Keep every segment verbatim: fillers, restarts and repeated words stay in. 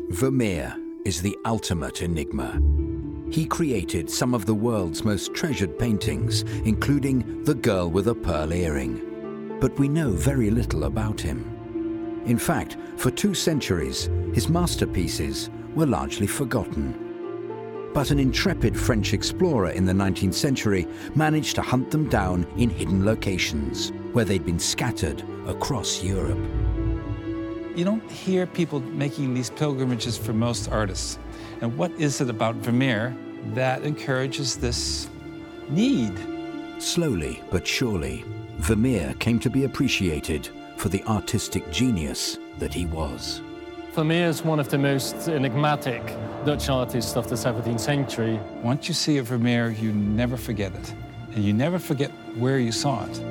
Vermeer is the ultimate enigma. He created some of the world's most treasured paintings, including The Girl with a Pearl Earring. But we know very little about him. In fact, for two centuries, his masterpieces were largely forgotten. But an intrepid French explorer in the nineteenth century managed to hunt them down in hidden locations, where they'd been scattered across Europe. You don't hear people making these pilgrimages for most artists. And what is it about Vermeer that encourages this need? Slowly but surely, Vermeer came to be appreciated for the artistic genius that he was. Vermeer is one of the most enigmatic Dutch artists of the seventeenth century. Once you see a Vermeer, you never forget it. And you never forget where you saw it.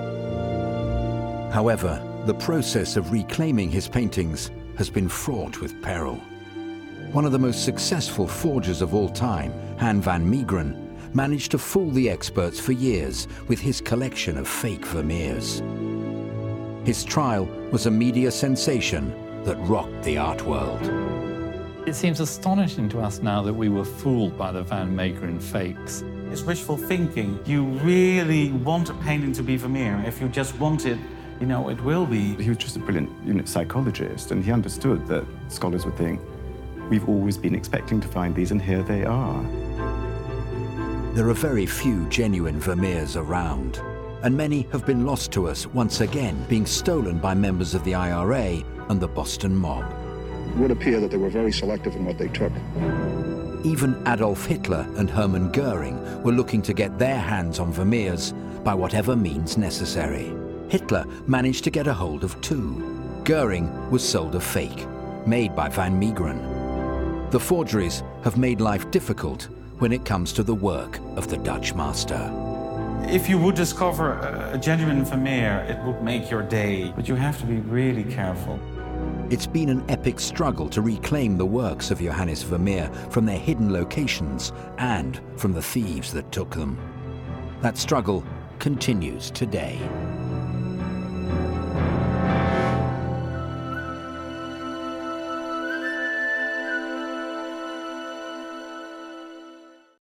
However, the process of reclaiming his paintings has been fraught with peril. One of the most successful forgers of all time, Han van Meegeren, managed to fool the experts for years with his collection of fake Vermeers. His trial was a media sensation that rocked the art world. It seems astonishing to us now that we were fooled by the Van Meegeren fakes. It's wishful thinking. You really want a painting to be Vermeer. If you just want it, you know, it will be. He was just a brilliant you know, psychologist, and he understood that scholars would think, we've always been expecting to find these, and here they are. There are very few genuine Vermeers around, and many have been lost to us once again, being stolen by members of the I R A and the Boston mob. It would appear that they were very selective in what they took. Even Adolf Hitler and Hermann Goering were looking to get their hands on Vermeers by whatever means necessary. Hitler managed to get a hold of two. Goering was sold a fake, made by Van Meegeren. The forgeries have made life difficult when it comes to the work of the Dutch master. If you would discover a genuine Vermeer, it would make your day. But you have to be really careful. It's been an epic struggle to reclaim the works of Johannes Vermeer from their hidden locations and from the thieves that took them. That struggle continues today.